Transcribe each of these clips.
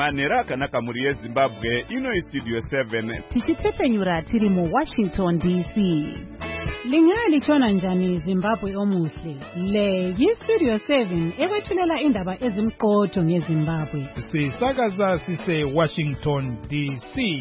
Manhero akanaka muri yeZimbabwe, ino Studio 7. Tichitepenyura tiri mu Washington DC. Lingalitshona njani Zimbabwe omuhle? Le yiStudio 7 ekwethulela indaba ezimqotho ngeZimbabwe. Sisakaza sise Washington DC.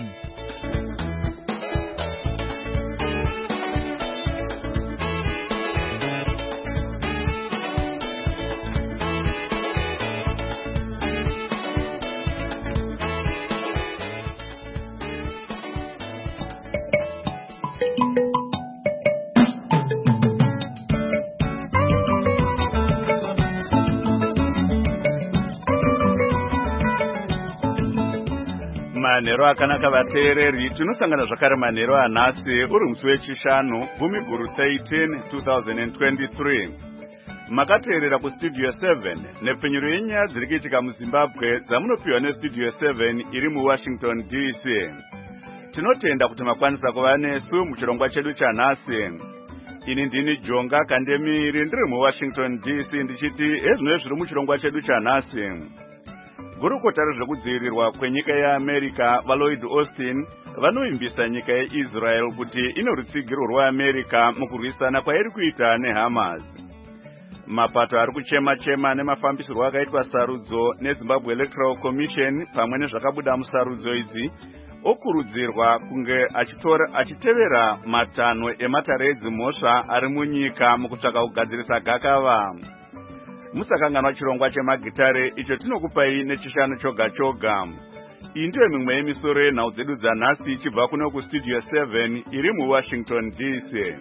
Manhero akanaka vateereri, tinosangana zvakare manhero anhasi uri musi wechishanu Gumiguru 13 2023. Makateerera kuStudio 7 nepfenyuro yenyaya dziri kuitika muZimbabwe dzamunopiwa neStudio 7 iri muWashington DC. Tinotenda kuti makwanisa kuva nesu muchirongwa chedu chanhasi. Ini ndini Jonga Kandemiri ndiri muWashington DC ndichiti ezvino zviri muchirongwa chedu chanhasi. Gurukota rezvekudzivirirwa kwenyika yeAmerica vaLloyd Austin vanoimbisa nyika yeIsrael kuti ino rutsigiro rweAmerica mukurwisana kwairi kuita neHamas. Mapato ari kuchema nemafambisirwo akaitwa sarudzo neZimbabwe Electoral Commission pamwe nezvakabuda musarudzo idzi okurudzirwa kunge achitevera matanho ematare edzimhosva ari munyika mukutsvaka kugadzirisa gakava. Musakanganwa chirongwa chemagitare icho tinokupai nechishanu choga choga. Iyi ndiyo mimwe yemisoro yenhau dzedu dzanhasi ichibva kuno kuStudio 7 iri muWashington DC.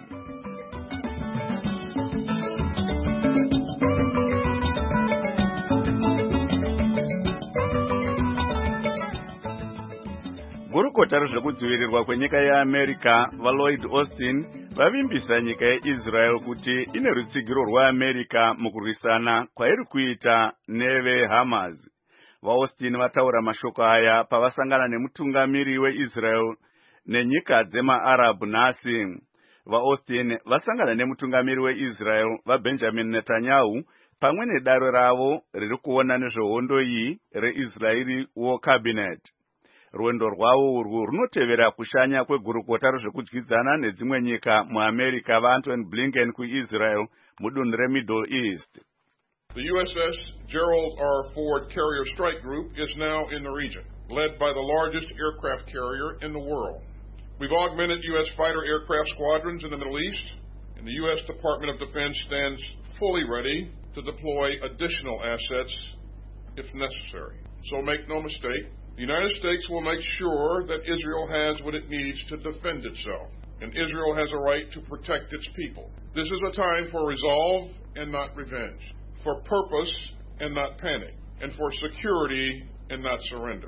Gurukota rezvekudzivirirwa kwenyika yeAmerica vaLloyd Austin vavimbisa nyika yeIsrael kuti ine rutsigiro rweAmerica mukurwisana kwairi kuita neveHamas. VaAustin vataura mashoko aya pavasangana nemutungamiri weIsrael nenyika dzemaArabhu nhasi. VaAustin vasangana nemutungamiri weIsrael vaBenjamin Netanyahu pamwe nedare ravo riri kuona nezvehondo iyi reIsraeli War Cabinet. Rwendo rwavo urwu runotevera kushanya kwegurukota rezvekudyidzana nedzimwe nyika muAmerica vaAntony Blinken kuIsrael mudunhu reMiddle East. The USS Gerald R. Ford Carrier Strike Group is now in the region, led by the largest aircraft carrier in the world. We've augmented U.S. fighter aircraft squadrons in the Middle East, and the U.S. Department of Defense stands fully ready to deploy additional assets if necessary. So make no mistake, the United States will make sure that Israel has what it needs to defend itself, and Israel has a right to protect its people. This is a time for resolve and not revenge, for purpose and not panic, and for security and not surrender.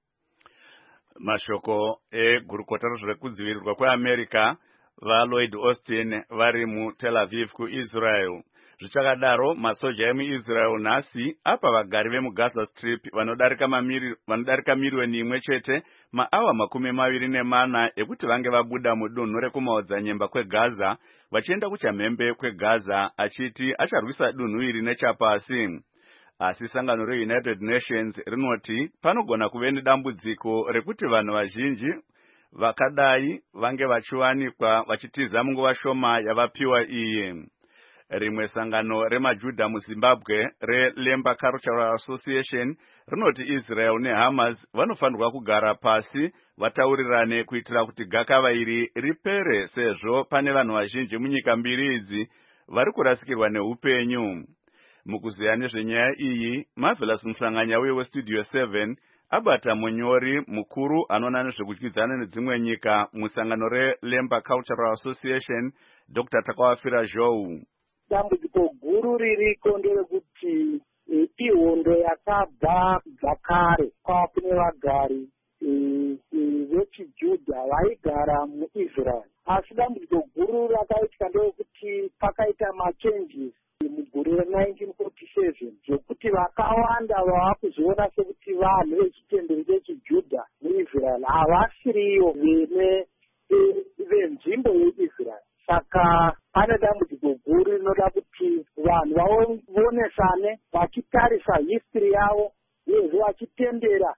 Mashoko gurukota rezvekudzivirirwa kweAmerica vaLloyd Austin vari muTel Aviv kuIsrael. Zvichakadaro masoja emuIsrael nhasi apa vagari vemuGaza Strip vanodarika miriyoni imwe chete maawa 24 ekuti vange vabuda mudunhu rekumaodzanyemba kweGaza vachienda kuchamhembe kweGaza achiti acharwisa dunhu iri nechapasi. Asi sangano reUnited Nations rinoti panogona kuve nedambudziko rekuti vanhu vazhinji vakadai vange vachiwanikwa vachitiza munguva shoma yavapiwa iyi. Rimwe sangano remajudha muZimbabwe reLemba Cultural Association rinoti Israel neHamas vanofanirwa kugara pasi vataurirane kuitira kuti gakava iri ripere sezvo pane vanhu vazhinji munyika mbiri idzi vari kurasikirwa neupenyu. Mukuziya nezvenyaya iyi, Marvelous Musanganyauye weStudio 7 abata munyori mukuru anoona nezvekudyidzana nedzimwe nyika musangano reLemba Cultural Association Dr. Takawafira Zhou. Dambudziko guru ririko nderekuti ihondo yakabva dzakare kwava kune vagari vechijudha vaigara muIsrael. Asi dambudziko guru rakaitika nderekuti pakaita machanges mugore re1947 zvokuti vakawanda vava kuzoona sekuti vanhu vechitendero chechijudha muIsrael havasiriyo venzvimbo yeIsrael. Saka pane dambudziko guru rinoda kuti vanhu vaonesane vachitarisa history yavo uyezve vachitendera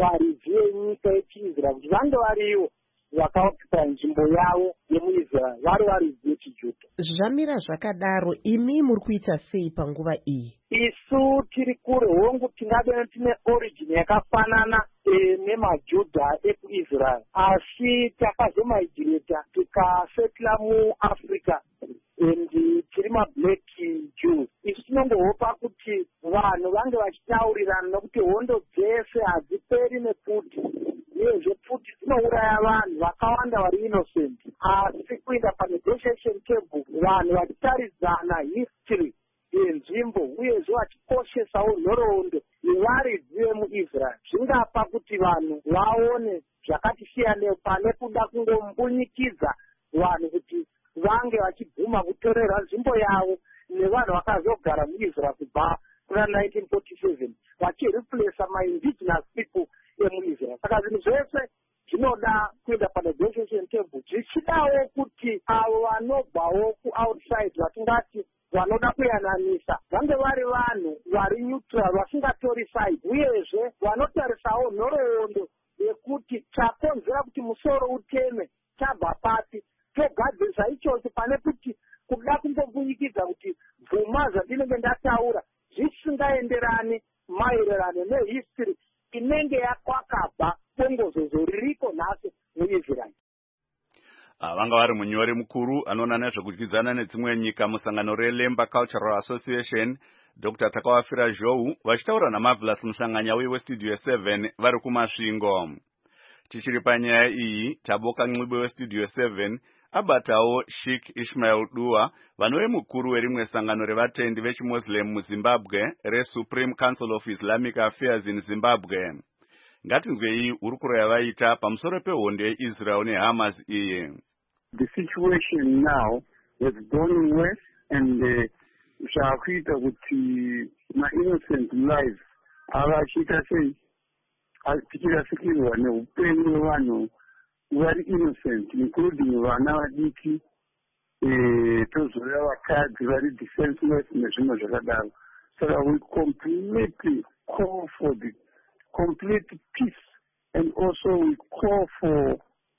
varidzi venyika yechiisraeri kuti vange variwo vakaokupa nzvimbo yavo yemuisraeri vari varidzi vechijuda. Zvamira zvakadaro, imi muri kuita sei panguva iyi? Isu tiri kure hongu tingave tine origin yakafanana nemajudha ekuisraeri, asi takazomaigireta tikasetla muafrica and tiri mablack Jews. Isu tinongohopa kuti vanhu vange vachitaurirana nokuti hondo dzese hadziperi nepfuti, uyezve pfuti dzinouraya vanhu vakawanda vari innocent. Asi kuenda panegotiation table vanhu vachitaridzana history yenzvimbo uyezve vachikoshesawo nhoroondo yevaridzi vemuisraeri zvingapa kuti vanhu vaone zvakati siyanewo pane kuda kungombunyikidza vanhu kuti vange vachibvuma kutorerwa nzvimbo yavo nevanhu vakazogara muisraeri kubva kuna 1947 vachireplacea ma-indigenous people emuisraeri. Saka zvinhu zvese zvinoda kuenda panegotiation table zvichidawo kuti avo vanobvawo kuoutside vatingati vanoda kuyananisa vange vari vanhu vari neutral vasingatori side, uyezve vanotarisawo nhoroondo yekuti chakonzera kuti musoro uteme chabva papi, togadzirisa ichocho pane kuti kuda kumbobunyikidza kuti bvuma zvandinenge ndataura zvisingaenderani maererano nehistory inenge yakwakabva bongozozo ririko nhasi muisraeri. Vanga vari munyori mukuru anoona nezvekudyidzana nedzimwe nyika musangano reLemba Cultural Association, Dr. Takawafira Zhou, vachitaura naMarvelous Muhlanganya weStudio 7 vari kumasvingo. Tichiri panyaya iyi, Taboka Ncube weStudio 7 abatawo Sheikh Ishmael Dua, vanove mukuru werimwe sangano revatendi vechiMuslim muZimbabwe reSupreme Council of Islamic Affairs in Zimbabwe. Ngatinzwei urukuro yavaita pamusoro pehondo yeIsrael neHamas iyi. The situation now has gone worse and zvakuita kuti ma-innocent lives avachiita sei tichirasikirwa neupenyu hwevanhu vari innocent including vana vadiki tozoreva vakadzi vari defenseless nezvimwe zvakadaro. Saka we completely call for the complete peace and also we call for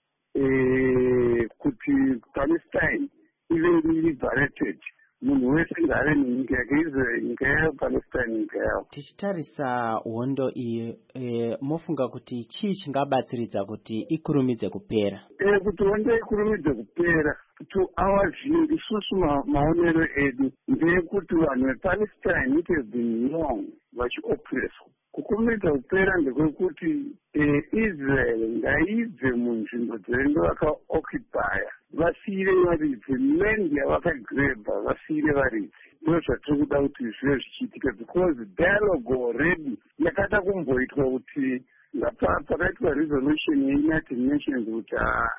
kuti Palestine even liberated. Munhu wese ngave nenyika yake, Israel nyika yayo, Palestine nyika yayo. Tichitarisa hondo iyi, mofunga kuti chii chingabatsiridza kuti ikurumidze kupera? Kuti hondo ikurumidze kupera, to our view, isusu maonero edu ndeyekuti vanhu vePalestine it has been long vachioppresswa. Kukurumidza kupera ndekwekuti Israel ngaibve munzvimbo dzinenge vakaoccupya, vasiyire varidzi, land yavakagrebha vasiyire varidzi. Ndo zvatiri kuda kuti zvive zvichiitika, because dialogue already yakada kumboitwa kuti pakaitwa resolution yeUnited Nations kuti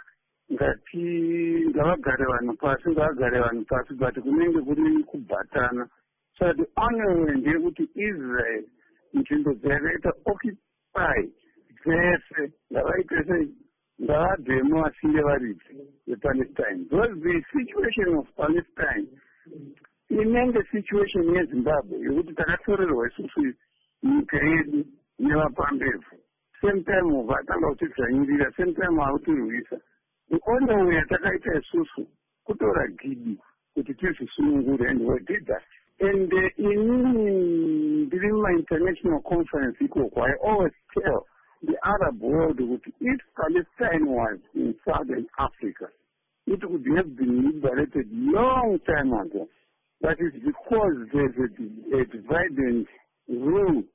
ngavagare vanhu pasi, but kunenge kuri kubhatana. So the only way ndeyekuti Israel nzvimbo dzakaita occupy dzese ngavaite sei, ngavabvemo vasiyire varidzi vePalestine. Because the situation of Palestine inenge situation yeZimbabwe yekuti takatorerwa isusu nyika yedu nevapambevhu, same time vatanga kutidzvanyirira, same time vakutirwisa. The only way yatakaita isusu kutora gidi kuti tizvisunungure, and we did that. And during my international conference, I always tell the Arab world that if Palestine was in Southern Africa, it would have been liberated long time ago. That is because there's a dividend rule.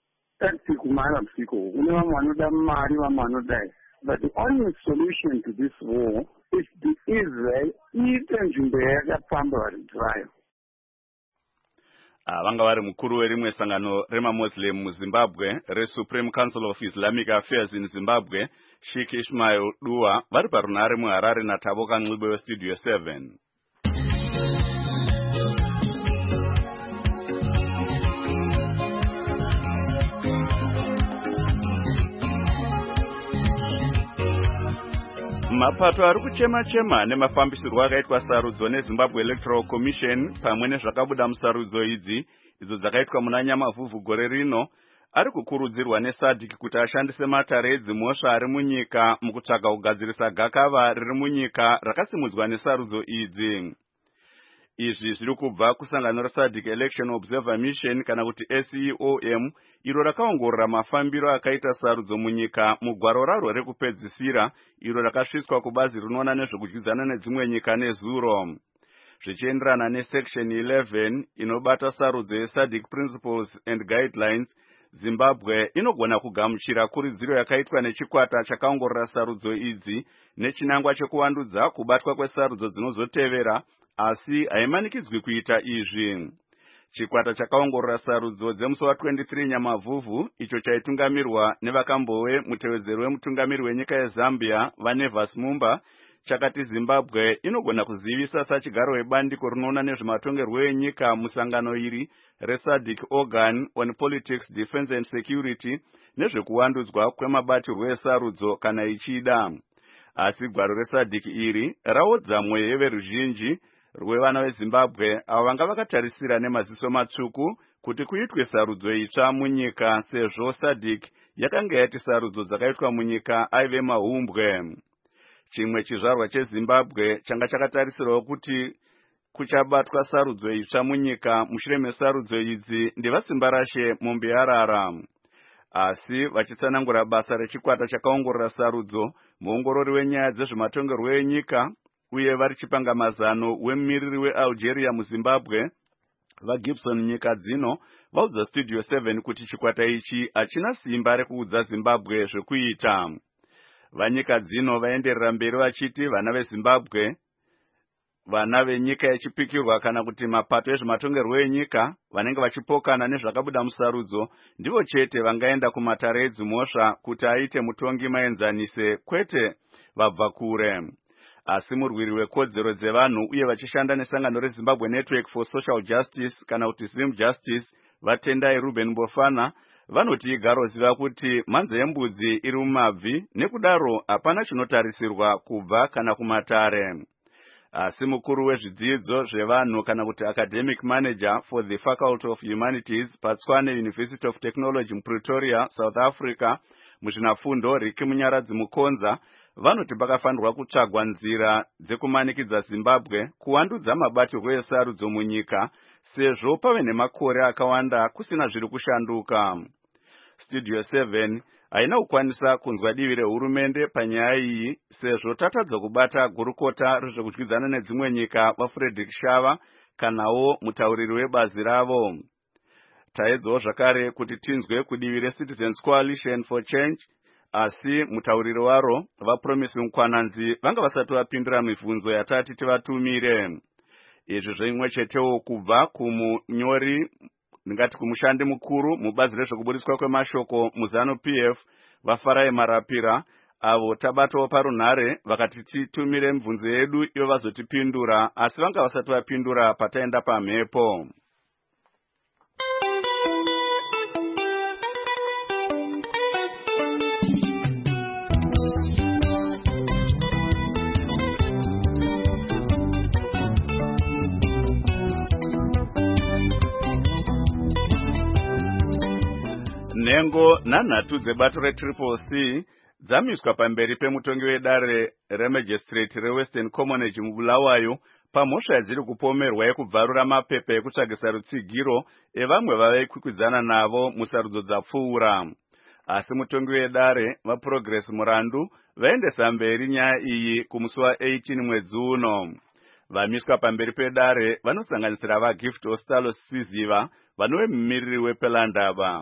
But the only solution to this war is the Israel even trial. Vanga vari mukuru werimwe sangano remaMuslim muZimbabwe reSupreme Council of Islamic Affairs in Zimbabwe, Sheikh Ishmael Dua, vari parunare muHarare naTaboka Ncube weStudio 7. Mapato ari kuchema-chema nemafambisirwo akaitwa sarudzo neZimbabwe Electoral Commission pamwe nezvakabuda musarudzo idzi, idzo dzakaitwa muna Nyamavhuvhu gore rino, ari kukurudzirwa neSADC kuti ashandise matare edzimhosva ari munyika mukutsvaga kugadzirisa gakava riri munyika rakasimudzwa nesarudzo idzi. Izvi zviri kubva kusangano reSADC Election Observer Mission kana kuti SEOM iro rakaongorora mafambiro akaita sarudzo munyika mugwaro raro rekupedzisira iro rakasvitswa kubazi rinoona nezvekudyidzana nedzimwe nyika nezuro. Zvichienderana nesection 11 inobata sarudzo yeSADC Principles and Guidelines, Zimbabwe inogona kugamuchira kuridziro yakaitwa nechikwata chakaongorora sarudzo idzi nechinangwa chekuvandudza kubatwa kwesarudzo dzinozotevera, asi haimanikidzwi kuita izvi. Chikwata chakaongorora sarudzo dzemusi wa23 Nyamavhuvhu icho chaitungamirwa nevakambowe mutevedzeri wemutungamiri wenyika yeZambia vaNevas Mumba chakati Zimbabwe inogona kuzivisa sachigaro webandiko rinoona nezvematongerwo enyika musangano iri reSADC Organ on Politics, Defense and Security nezvekuwandudzwa kwemabatirwo esarudzo kana ichida. Asi gwaro reSADC iri raodza mweya veruzhinji rwevana veZimbabwe avo vanga vakatarisira nemaziso matsvuku kuti kuitwe sarudzo itsva munyika sezvo SADC yakanga yati sarudzo dzakaitwa munyika aive mahumbwe. Chimwe chizvarwa cheZimbabwe changa chakatarisirwa kuti kuchabatwa sarudzo itsva munyika mushure mesarudzo idzi ndevasimba rashe Mumbiarara. Asi vachitsanangura basa rechikwata chakaongorora sarudzo, muongorori wenyaya dzezvematongerwo enyika uye vari chipangamazano wemumiriri weAlgeria muZimbabwe vaGibson nyika dzino vaudza Studio 7 kuti chikwata ichi hachina simba rekuudza Zimbabwe zvekuita. Vanyika dzino vaenderera mberi vachiti vana veZimbabwe, vana venyika yechipikirwa kana kuti mapato ezvematongerwo enyika vanenge vachipokana nezvakabuda musarudzo ndivo chete vangaenda kumatare edzimhosva kuti aite mutongi maenzanise, kwete vabva kure. Asi murwiri wekodzero dzevanhu uye vachishanda nesangano reZimbabwe Network for Social Justice kana kuti Zim Justice vaTendai Ruben Bofana vanoti igaro ziva kuti mhanza yembudzi iri mumabvi nekudaro hapana chinotarisirwa kubva kana kumatare. Asi mukuru wezvidzidzo zvevanhu kana kuti academic manager for the Faculty of Humanities paTshwane University of Technology muPretoria, South Africa, muzvinafundo Riki Munyaradzi Mukonza vanoti pakafanirwa kutsvagwa nzira dzekumanikidza Zimbabwe kuwandudza mabatirwo esarudzo munyika sezvo pave nemakore akawanda kusina zviri kushanduka. Studio 7 haina kukwanisa kunzwa divi rehurumende panyaya iyi sezvo tatadza kubata gurukota rezvekudyidzana nedzimwe nyika vaFrederick Shava kanawo mutauriri webazi ravo. Taedzawo zvakare kuti tinzwe kudivi reCitizens Coalition for Change, asi mutauriri waro vaPromise Mukwananzi vanga vasati vapindura mibvunzo yatati tivatumire. Izvi zvimwe chetewo kubva kumunyori ndingati kumushandi mukuru mubazi rezvekubudiswa kwemashoko muZanu PF vaFarai Marapira avo tabatawo parunhare vakati titumire mibvunzo yedu iyo vazotipindura, asi vanga vasati vapindura pataenda pamhepo. Nhengo nanhatu dzebato reCCC dzamiswa pamberi pemutongi wedare remajistrate reWestern Commonwealth muBulawayo pamhosva yadziri kupomerwa yekubvarura mapepa ekutsvagisa rutsigiro evamwe vavaikwikwidzana navo musarudzo dzapfuura. Asi mutongi wedare vaProgress Murandu vaendesa mberi nyaya iyi kumusi wa18 mwedzi uno. Vamiswa pamberi pedare vanosanganisira vaGift Ostalo Siziva vanove mumiriri wePelandaba.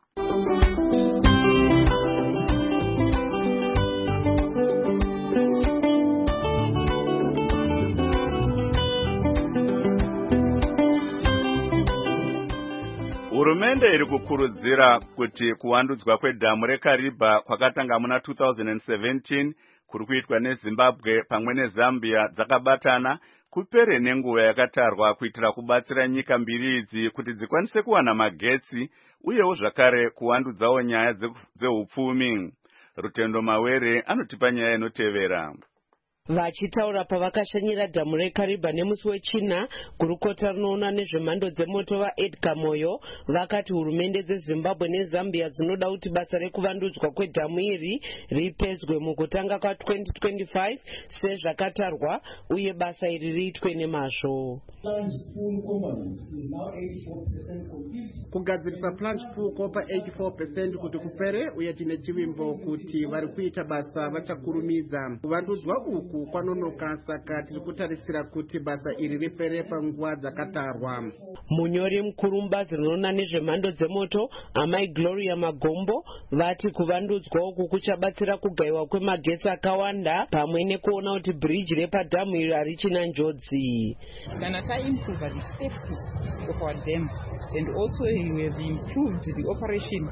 Hurumende iri kukurudzira kuti kuwandudzwa kwedhamu reKariba kwakatanga muna 2017 kuri kuitwa neZimbabwe pamwe neZambia dzakabatana kupere nenguva yakatarwa kuitira kubatsira nyika mbiri idzi kuti dzikwanise kuwana magetsi uyewo zvakare kuwandudzawo nyaya dzehupfumi. Rutendo Mawere anotipa nyaya inotevera. Vachitaura pavakashanyira dhamu reKariba nemusi wechina, gurukota rinoona nezvemhando dzemoto vaEdgar Moyo vakati hurumende dzeZimbabwe neZambia dzinoda kuti basa rekuvandudzwa kwedhamu iri ripedzwe mukutanga kwa2025 sezvakatarwa uye basa iri riitwe nemazvo. Kugadzirisa plunge pool kopa 84% kuti kupere uye tine chivimbo kuti vari kuita basa vachakurumidza. Kuvandudzwa uku kwanonoka, saka tiri kutarisira kuti basa iri ripere panguva dzakatarwa. Munyori mukuru mubazi rinoona nezvemhando dzemoto Amai Gloria Magombo vati kuvandudzwa uku kuchabatsira kugayiwa kwemagetsi akawanda pamwe nekuona kuti bridge repadhamu iri harichina njodzi. Kana taimprove the safety of our dam and also we have improved the operation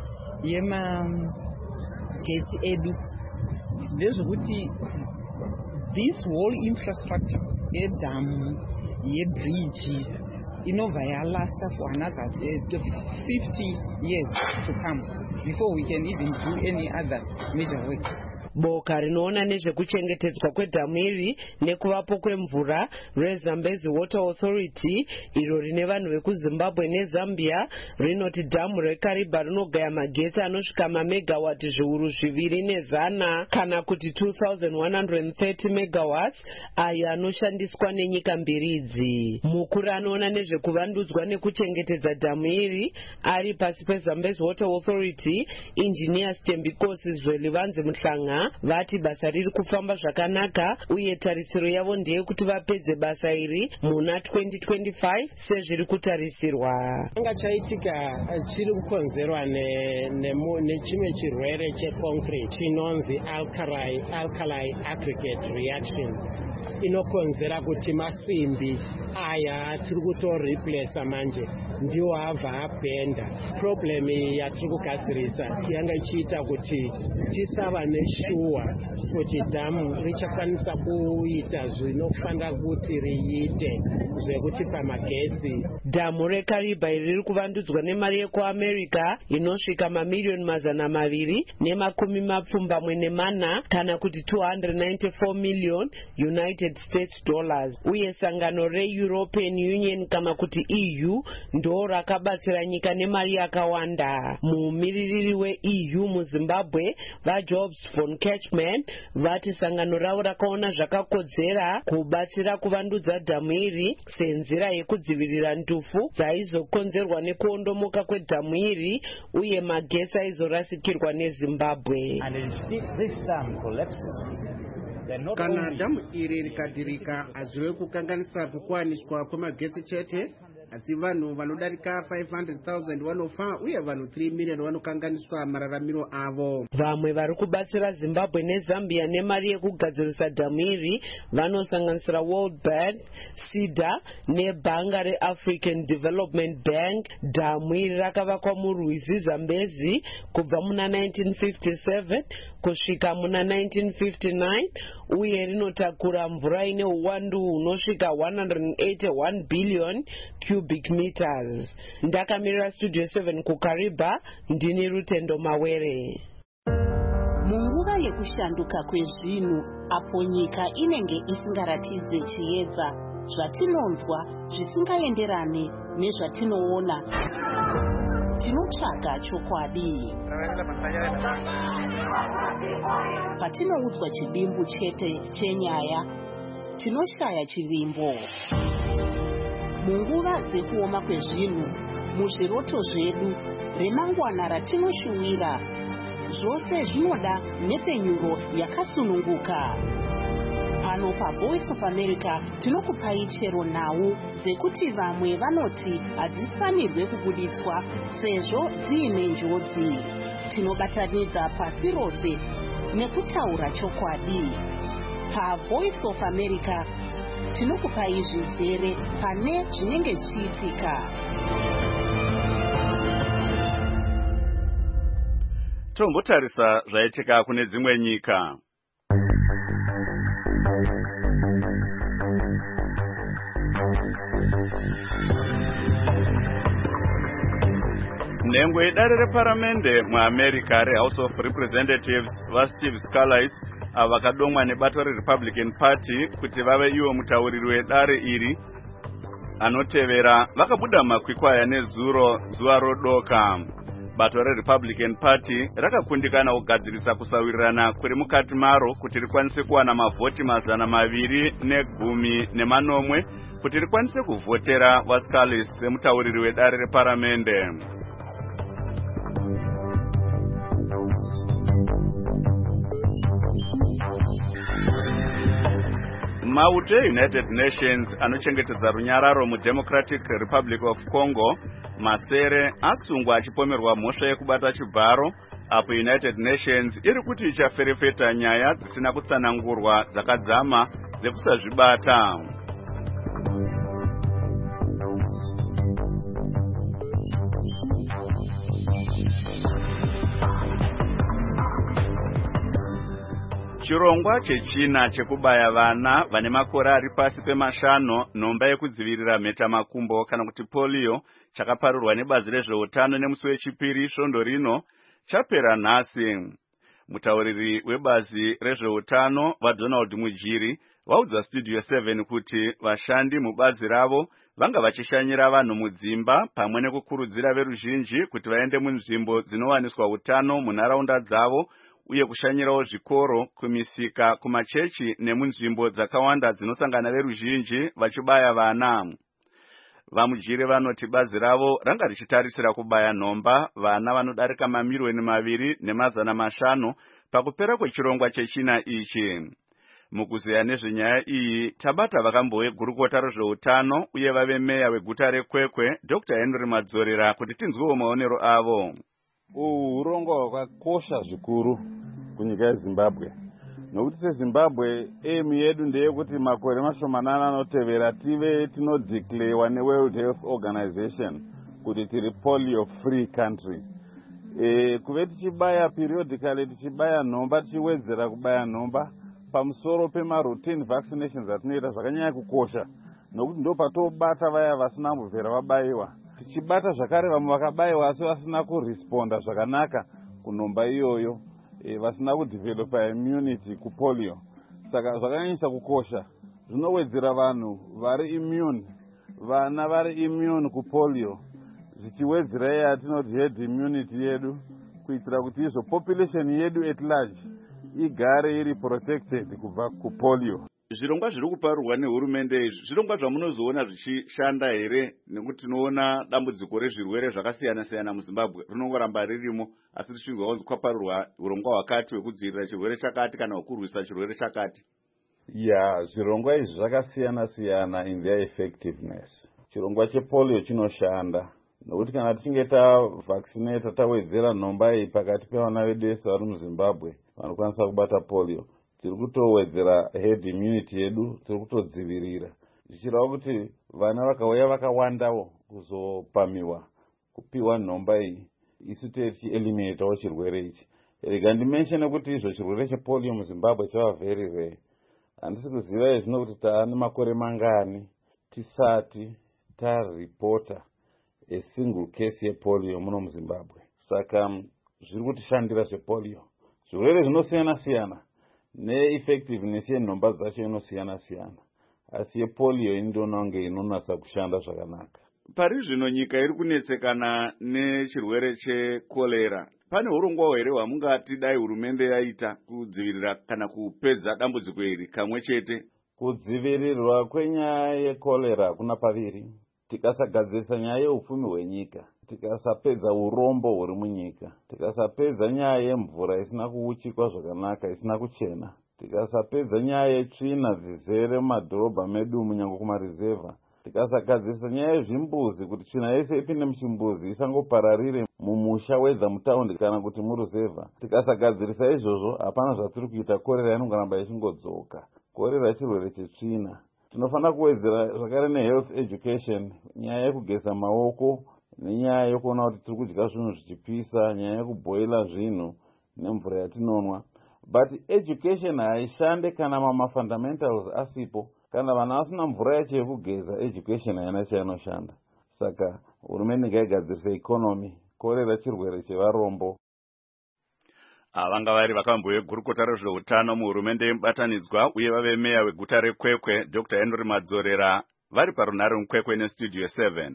yemagetsi edu, ndezvokuti this whole infrastructure yedhamu yebridge inobva yalasta for another 50 years to come before we can even do any other major work. Boka rinoona nezvekuchengetedzwa kwedhamu iri nekuvapo kwemvura reZambezi Water Authority iro rine vanhu vekuZimbabwe neZambia rinoti dhamu reKariba rinogaya magetsi anosvika mamegawati zviuru 200 kana kuti 2130 megawatts ayo anoshandiswa nenyika mbiri idzi. Mukuru anoona nezvekuvandudzwa nekuchengetedza dhamu iri ari pasi peZambezi Water Authority Engineer Stembikosi Zwelivanzi Muhlanga vati basa riri kufamba zvakanaka uye tarisiro yavo ndeyekuti vapedze basa iri muna 2025 sezviri kutarisirwa. Anga chaitika chiri kukonzerwa nechimwe chirwere checoncrete chinonzi alkali aggregate reaction inokonzera kuti masimbi aya tiri kutoreplace manje ndiwo abva apenda. Problem yatiri kugadzirisa yanga ichiita kuti tisava neshuwa kuti dhamu richakwanisa kuita zvinofanira kuti riite zvekutipa magetsi. Dhamu reKariba riri kuvandudzwa nemari yekuAmerica inosvika mamiliyoni 224 kana kuti 294 million United States dollars, uye sangano reEuropean Union kana kuti EU ndo rakabatsira nyika nemari yakawanda. Mumiririri weEU muZimbabwe vaJobs von Ketchman vati sangano ravo rakaona zvakakodzera kubatsira kuvandudza dhamu iri senzira yekudzivirira ndufu dzaizokonzerwa nekuondomoka kwedhamu iri uye magetsi aizorasikirwa neZimbabwe. Kana dhamu iri rikadirika hazviwe kukanganisa kuwaniswa kwemagetsi chete, asi vanhu vanodarika 500,000 vanofa uye vanhu 3 million vanokanganiswa mararamiro avo. Vamwe vari kubatsira Zimbabwe neZambia nemari yekugadzirisa dhamu iri vanosanganisira World Bank, SIDA nebhanga reAfrican Development Bank. Dhamu iri rakavakwa murwizi Zambezi kubva muna 1957 kusvika muna 1959 uye rinotakura mvura ine uwandu hunosvika 181 billion cubic meters. Ndakamirira Studio 7 kuKariba, ndini Rutendo Mawere. Munguva yekushanduka kwezvinhu apo nyika inenge isingaratidze chiedza, zvatinonzwa zvisingaenderane nezvatinoona, tinotsvaga chokwadi. Patinoudzwa chidimbu chete chenyaya, tinoshaya chivimbo. Munguva dzekuoma kwezvinhu, muzviroto zvedu, remangwana ratinoshuwira, zvose zvinoda nhepfenyuro yakasununguka. Pano paVoice of America tinokupai chero nhau dzekuti vamwe vanoti hadzifanirwe kubuditswa sezvo dziine njodzi. Tinobatanidza pasi rose nekutaura chokwadi. PaVoice of America tinokupai zvizere pane zvinenge zvichiitika. Tombotarisa zvaitika kune dzimwe nyika. Nhengo yedare reparamende muAmerica reHouse of Representatives vaSteve Scalise vakadomwa nebato reRepublican Party kuti vave iwo mutauriri wedare iri anotevera vakabuda makwikwi nezuro zuva rodoka. Bato reRepublican Party rakakundikana kugadzirisa kusawirirana kuri mukati maro kuti rikwanise kuwana mavhoti 210 kuti rikwanise kuvhotera vaScalise semutauriri wedare reparamende. Mauto United Nations anochengetedza runyararo muDemocratic Republic of Congo masere asungwa achipomerwa mhosva yekubata chibharo apo United Nations iri kuti ichaferefeta nyaya dzisina kutsanangurwa dzakadzama dzekusazvibata. Chirongwa chechina chekubaya vana vane makore ari pasi pe5 nhomba yekudzivirira mhetamakumbo kana kuti polio chakaparirwa nebazi rezveutano nemusi wechipiri svondo rino chapera nhasi. Mutauriri webazi rezveutano vaDonald Mujiri vaudza Studio 7 kuti vashandi mubazi ravo vanga vachishanyira vanhu mudzimba pamwe nekukurudzira veruzhinji kuti vaende munzvimbo dzinowaniswa utano munharaunda dzavo uye kushanyirawo zvikoro, kumisika, kumachechi nemunzvimbo dzakawanda dzinosangana veruzhinji vachibaya vana. Vamujiri vanoti bazi ravo ranga richitarisira kubaya nhomba vana vanodarika 2,205 pakupera kwechirongwa chechina ichi. Mukuzeya nezvenyaya iyi tabata vakambo vegurukota rezveutano uye vave meya weguta reKwekwe Dr. Henry Madzorera kuti tinzwewo maonero avo. Urongwa hwakakosha zvikuru kunyika yeZimbabwe. Nokuti seZimbabwe aim yedu ndeyekuti makore mashomanana anotevera tive tinodeclarewa neWorld Health Organization kuti tiri polio free country. Kuve tichibaya periodically tichibaya nhomba tichiwedzera kubaya nhomba pamusoro pema-routine vaccinations atinoita zvakanyanya kukosha nokuti ndo patobata vaya vasina mbobvera vabayiwa. Tichibata zvakare vamwe vakabayiwa asi vasina kuresponda zvakanaka kunhomba iyoyo, vasina kudevelopa immunity kupolio. Saka zvakanyanyisa kukosha zvinowedzera vanhu vari immune, vana vari immune kupolio, zvichiwedzera yatinoti herd immunity yedu kuitira kuti izvo population yedu at large igare iri protected kubva kupolio. Zvirongwa zviri kuparurwa nehurumende izvi zvirongwa zvamunozoona zvichishanda here? Nekuti tinoona dambudziko rezvirwere zvakasiyana siyana muZimbabwe rinongoramba ririmo, asi tichinzwa kunzi kwaparurwa urongwa hwakati hwekudzivirira chirwere chakati kana hwekurwisa chirwere chakati. Zvirongwa izvi zvakasiyana siyana in their effectiveness. Chirongwa chepolio chinoshanda nokuti kana tichinge tavaccinate tawedzera nhomba iyi pakati pevana vedu vese vari muZimbabwe vanokwanisa kubata polio, tiri kutowedzera herd immunity yedu, tiri kutodzivirira zvichireva kuti vana vakauya vakawandawo kuzopamiwa kupiwa nhomba iyi isu tichieliminatewo chirwere ichi. Rega ndimenshene kuti izvo chirwere chepolio muZimbabwe chava very rare. Handisi kuziva izvino kuti taane makore mangani tisati taripota a single case yepolio muno muZimbabwe. Saka zviri kutishandira zvepolio. Zvirwere zvinosiyana siyana ne-effectiveness yenhomba dzacho inosiyana siyana, asi yepolio indona kunge inonasa kushanda zvakanaka. Pari zvino nyika iri kunetsekana nechirwere chekolera. Pane urongwa here hwamungati dai hurumende yaita kudzivirira kana kupedza dambudziko iri kamwe chete? Kudzivirirwa kwenyaya yekolera kuna paviri. Tikasagadzirisa nyaya yeupfumi hwenyika, tikasapedza urombo huri munyika, tikasapedza nyaya yemvura isina kuuchikwa zvakanaka, isina kuchena, tikasapedza nyaya yetsvina dzizere mumadhorobha medu munyango kumarizevha, tikasagadzirisa nyaya yezvimbuzi kuti tsvina yese ipinde muchimbuzi isangopararire mumusha wedza mutaundi kana kuti muruzevha, tikasagadzirisa izvozvo hapana zvatiri kuita, korera inongoramba ichingodzoka. Korera chirwere chetsvina. Tinofanira kuwedzera zvakare nehealth education, nyaya yekugeza maoko nenyaya yekuona kuti tiri kudya zvinhu zvichipisa, nyaya yekuboila zvinhu nemvura yatinonwa. But education haishande kana mamafundamentals asipo. Kana vana vasina mvura yacho yekugeza, education haina chainoshanda. Saka hurumende ngaigadzirisa economy, korera chirwere chevarombo. Vanga vari vakambo vegurukota rezveutano muhurumende yemubatanidzwa uye vave meya weguta reKwekwe Dr. Henry Madzorera vari parunare muKwekwe nestudio 7.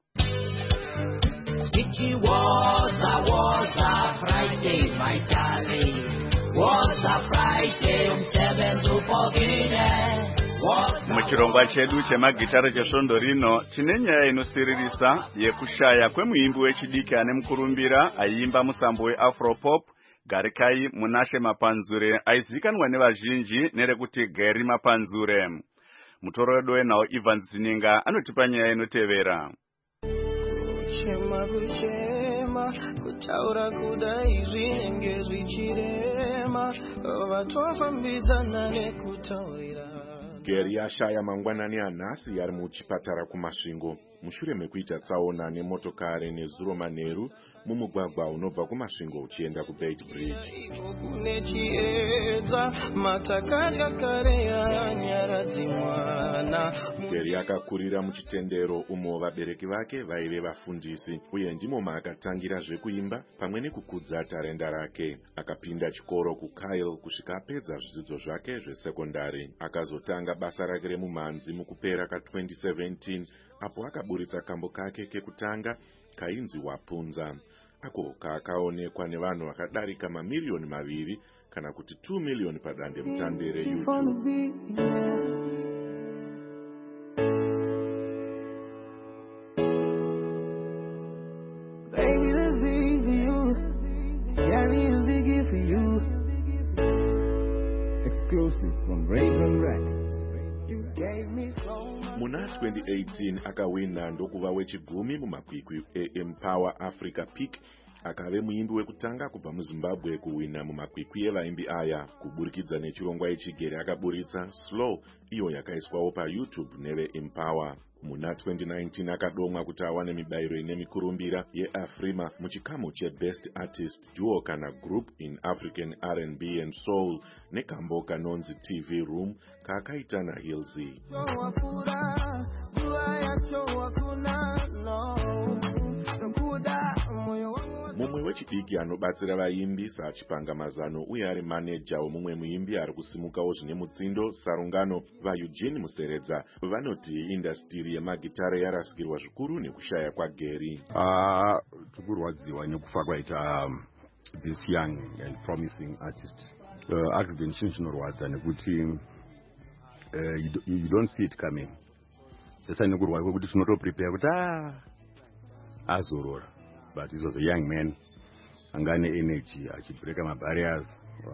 It was a Friday, my darling. Was a Friday, umsebenzi upogile. Muchirongwa chedu chemagitare chesvondo rino tine nyaya inosiririsa yekushaya kwemuimbi wechidiki ane mukurumbira aiimba musambo weafropop Garikai Munashe Mapanzure aizikanwa nevazhinji nerekuti Gary Mapanzure. Mutoro wedu wenhau Ivan Zininga anotipa nyaya inotevera. Kuchema kutaura kudai zvinenge zvichirema vatofambidzana nekutaura. Gary ashaya mangwanani anhasi ari muchipatara kumasvingo mushure mekuita tsaona nemotokari nezuro manheru mumugwagwa unobva kumasvingo uchienda kuBeit Bridge. Kune chiedza matakakare anyaradzi mwana. Gary akakurira muchitendero umo vabereki vake vaive vafundisi uye ndimo maakatangira zvekuimba pamwe nekukudza tarenda rake. Akapinda chikoro kuKyle kusvika apedza zvidzidzo zvake zvesekondari. Akazotanga basa rake remumhanzi mukupera ka2017 apo akaburitsa kambo kake kekutanga kainzi Wapunza. Ako kaakaonekwa nevanhu vakadarika mamiliyoni 2 kana kuti 2 miliyoni padande mutande reYouTube. Baby, this big for you. Gary is big for you. Exclusive from Raven Records. You gave me so Muna 2018 akawina ndokuva wechigumi mumakwikwi eEmpower Africa Peak. Akave muimbi wekutanga kubva muZimbabwe kuwina mumakwikwi evaimbi aya kuburikidza nechirongwa ichi. Akaburitsa Slow iyo yakaiswawo paYouTube neveEmpower. Muna 2019 akadomwa kuti awane mibayiro ine mikurumbira yeAfrima muchikamu cheBest Artist Duo kana Group in African R&B and Soul nekambo kanonzi TV Room kaakaita naHillsy. Mumwe wechidiki anobatsira vaimbi saachipanga mazano uye ari maneja womumwe muimbi ari kusimukawo zvine mutsindo sarungano vaEugene Museredza vanoti indastiri yemagitare yarasikirwa zvikuru nekushaya kwaGary. Tikurwadziwa nekufa kwaita this young and promising artist. Accident chinorwadza nekuti you don't see it coming. Sasa nekurwadza kwekuti tinotoprepare kuti azorora. But it was a young man, angane energy, achibreaka mabarriers.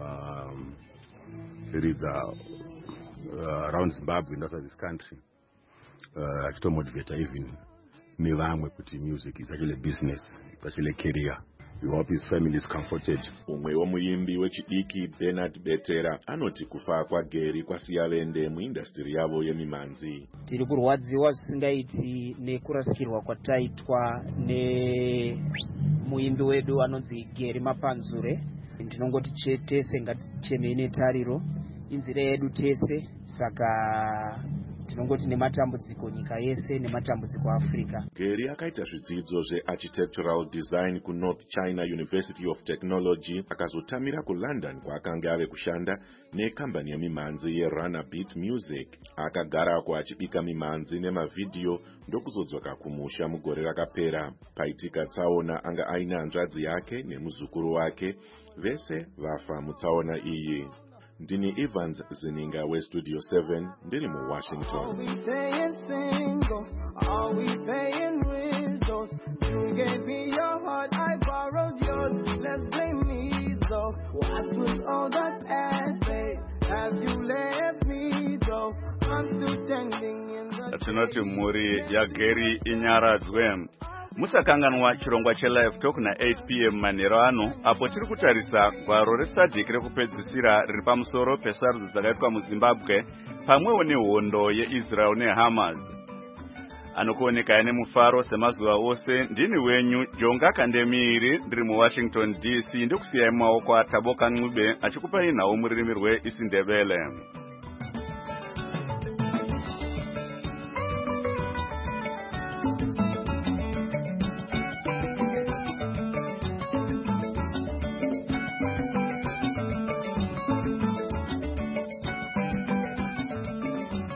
There is around Zimbabwe and outside this country. Achitomotivate even nevamwe kuti music is actually a business, it's actually a career. We hope his family is comforted. Umwe womuimbi wechidiki Bernard Betera anoti kufa kwaGary kwasiya vende muindastry yavo yemimhanzi. Tiri kurwadziwa zvisingaiti nekurasikirwa kwataitwa nemuimbi wedu anonzi Gary Mapanzure. Ndinongoti tese ngaticheme netariro inzira yedu tese, saka tinongoti nematambudziko nyika yese nematambudziko Afrika. Gary akaita zvidzidzo zvearchitectural design kuNorth China University of Technology akazotamira kuLondon kwaakanga ave kushanda nekambani yemimhanzi yeRunner Beat Music. Akagarako achibika mimhanzi nemavidhiyo ndokuzodzoka kumusha mugore rakapera. Paitika tsaona anga aina hanzvadzi yake nemuzukuru wake, vese vafa mutsaona iyi. Ndini Evans Zininga weStudio 7 ndiri muWashington. Tinoti mhuri yaGary inyaradzwe. Musakanganwa chirongwa cheLive Talk na8 p.m. manheru ano, apo tiri kutarisa gwaro reSADC rekupedzisira riri pamusoro pesarudzo dzakaitwa muZimbabwe pamwewo nehondo yeIsrael neHamas. Anokuoneka nemufaro semazuva ose. Ndini wenyu Jonga Kandemiri ndiri muWashington DC, ndokusiyai mumaoko aTaboka Ncube achikupai nhau mururimi rweIsindebele.